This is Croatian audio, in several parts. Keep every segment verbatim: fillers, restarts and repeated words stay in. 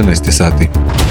četrnaest sati.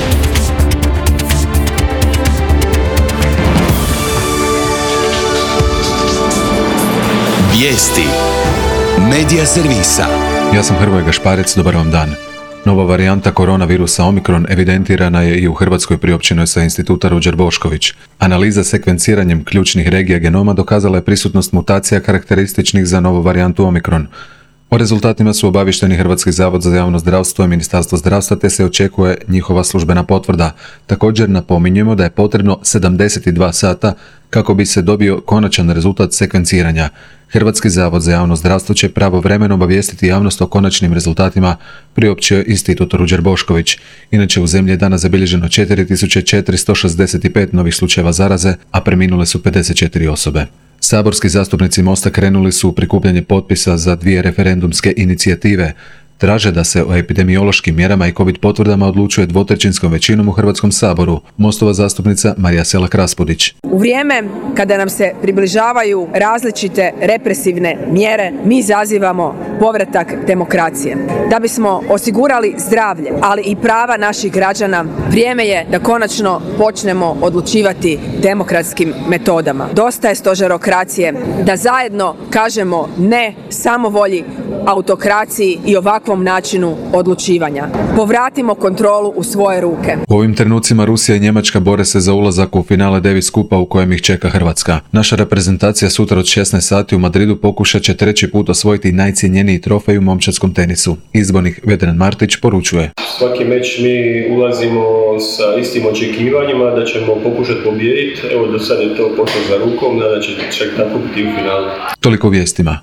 Vijesti Medija servisa. Ja sam Hrvoje Gašparec, dobar vam dan. Nova varijanta koronavirusa Omikron evidentirana je i u Hrvatskoj priopćenoj sa instituta Ruđer Bošković. Analiza sekvenciranjem ključnih regija genoma dokazala je prisutnost mutacija karakterističnih za novu varijantu Omikron. O rezultatima su obavješteni Hrvatski zavod za javno zdravstvo i Ministarstvo zdravstva, te se očekuje njihova službena potvrda. Također napominjemo da je potrebno sedamdeset dva sata kako bi se dobio konačan rezultat sekvenciranja. Hrvatski zavod za javno zdravstvo će pravovremeno obavijestiti javnost o konačnim rezultatima, priopćio je institut Ruđer Bošković. Inače, u zemlji je danas zabilježeno četiri tisuće četiristo šezdeset pet novih slučajeva zaraze, a preminule su pedeset četiri osobe. Saborski zastupnici Mosta krenuli su u prikupljanje potpisa za dvije referendumske inicijative. Traže da se o epidemiološkim mjerama i covid potvrdama odlučuje dvotrećinskom većinom u Hrvatskom saboru. Mostova zastupnica Marija Selak Raspudić. U vrijeme kada nam se približavaju različite represivne mjere, mi zazivamo povratak demokracije. Da bismo osigurali zdravlje, ali i prava naših građana, vrijeme je da konačno počnemo odlučivati demokratskim metodama. Dosta je stožerokracije, da zajedno kažemo ne samovolji, autokraciji i ovakvom načinu odlučivanja. Povratimo kontrolu u svoje ruke. U ovim trenucima Rusija i Njemačka bore se za ulazak u finale Davis Kupa u kojem ih čeka Hrvatska. Naša reprezentacija sutra od šesnaest sati u Madridu pokušat će treći put osvojiti najcjenjeniji trofej u momčadskom tenisu. Izbornik Vedran Martić poručuje: Svaki meč mi ulazimo sa istim očekivanjima da ćemo pokušati pobijediti. Evo, do sad je to pošlo za rukom, da će čak tako biti u finalu. Toliko vijestima.